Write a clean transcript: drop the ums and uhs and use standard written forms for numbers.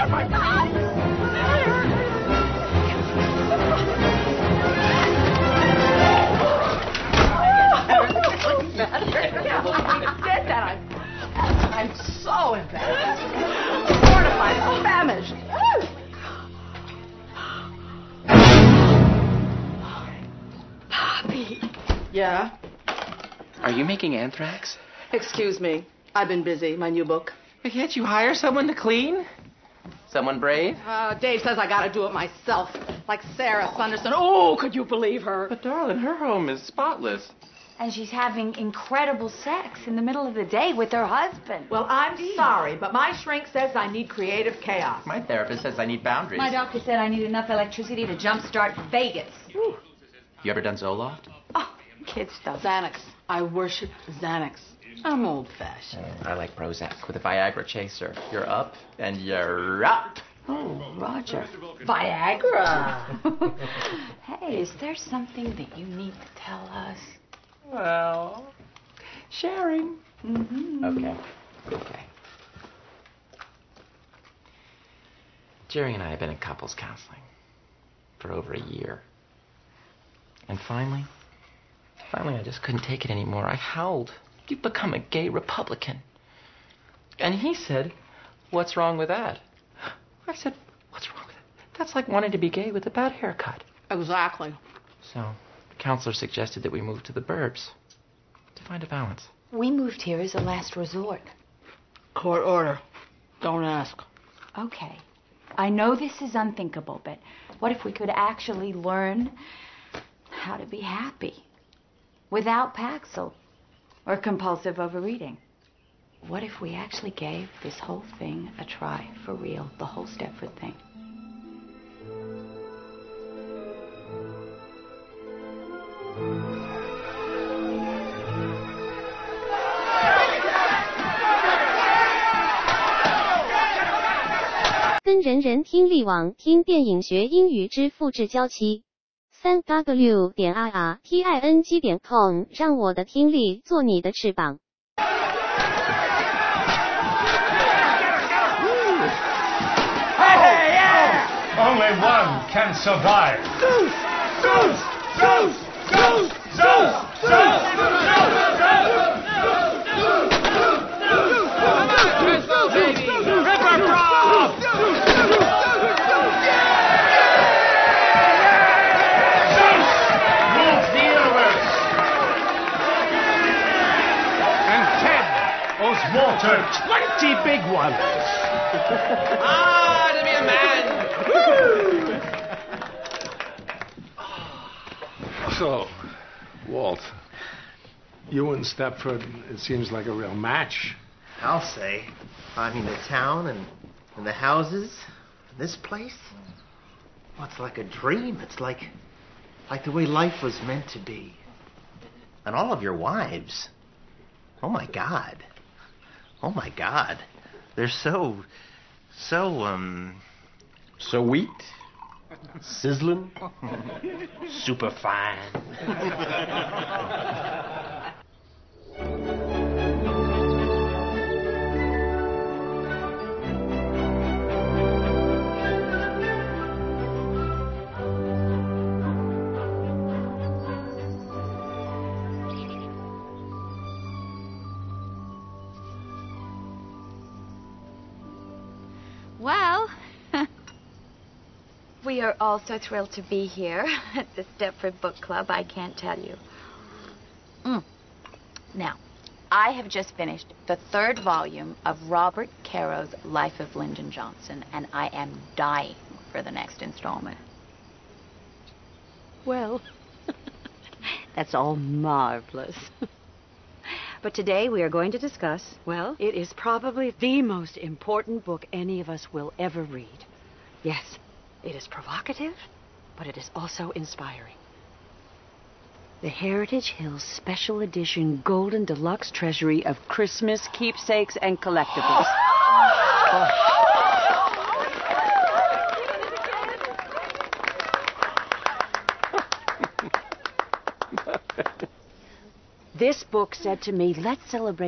Oh, my God! I did that. I'm so embarrassed. Mortified, famished. Poppy. Yeah? Are you making anthrax? Excuse me. I've been busy. My new book. Can't you hire someone to clean? Someone brave? Dave says I gotta do it myself. Like Sarah Sunderson. Oh, could you believe her? But darling, her home is spotless. And she's having incredible sex in the middle of the day with her husband. Well, I'm sorry, but my shrink says I need creative chaos. My therapist says I need boundaries. My doctor said I need enough electricity to jumpstart Vegas. You ever done Zoloft? Oh, kid stuff. Xanax. I worship Xanax. I'm old-fashioned. I like Prozac with a Viagra chaser. You're up and you're up. Oh, Roger. Viagra. Hey, is there something that you need to tell us? Well, sharing. Mm-hmm. Okay. Jerry and I have been in couples counseling for over a year. And finally, I just couldn't take it anymore. I howled. You've become a gay Republican. And he said, what's wrong with that? I said, what's wrong with that? That's like wanting to be gay with a bad haircut. Exactly. So the counselor suggested that we move to the burbs to find a balance. We moved here as a last resort. Court order. Don't ask. Okay. I know this is unthinkable, but what if we could actually learn how to be happy without Paxil or compulsive overeating? What if we actually gave this whole thing a try for real, the whole Stepford thing? 跟人人听力网听电影学英语之复制胶期3w.irting.com 让我的听力做你的翅膀。 Hey, yeah! Only one can survive. Zeus! Zeus! Zeus! Zeus! Zeus! Zeus! Water 20 big ones. To be a man. So, Walt, you and Stepford, it seems like a real match. I'll say. I mean, the town and the houses, this place. Well, it's like a dream. It's like the way life was meant to be. And all of your wives. Oh, my God. Oh, my God. They're so Sweet. sizzling. Super fine. Well, we are all so thrilled to be here at the Stepford Book Club, I can't tell you. Now, I have just finished the 3rd volume of Robert Caro's Life of Lyndon Johnson, and I am dying for the next installment. Well, that's all marvelous. But today we are going to discuss, well, it is probably the most important book any of us will ever read. Yes, it is provocative, but it is also inspiring. The Heritage Hills Special Edition Golden Deluxe Treasury of Christmas Keepsakes and Collectibles. This book said to me, let's celebrate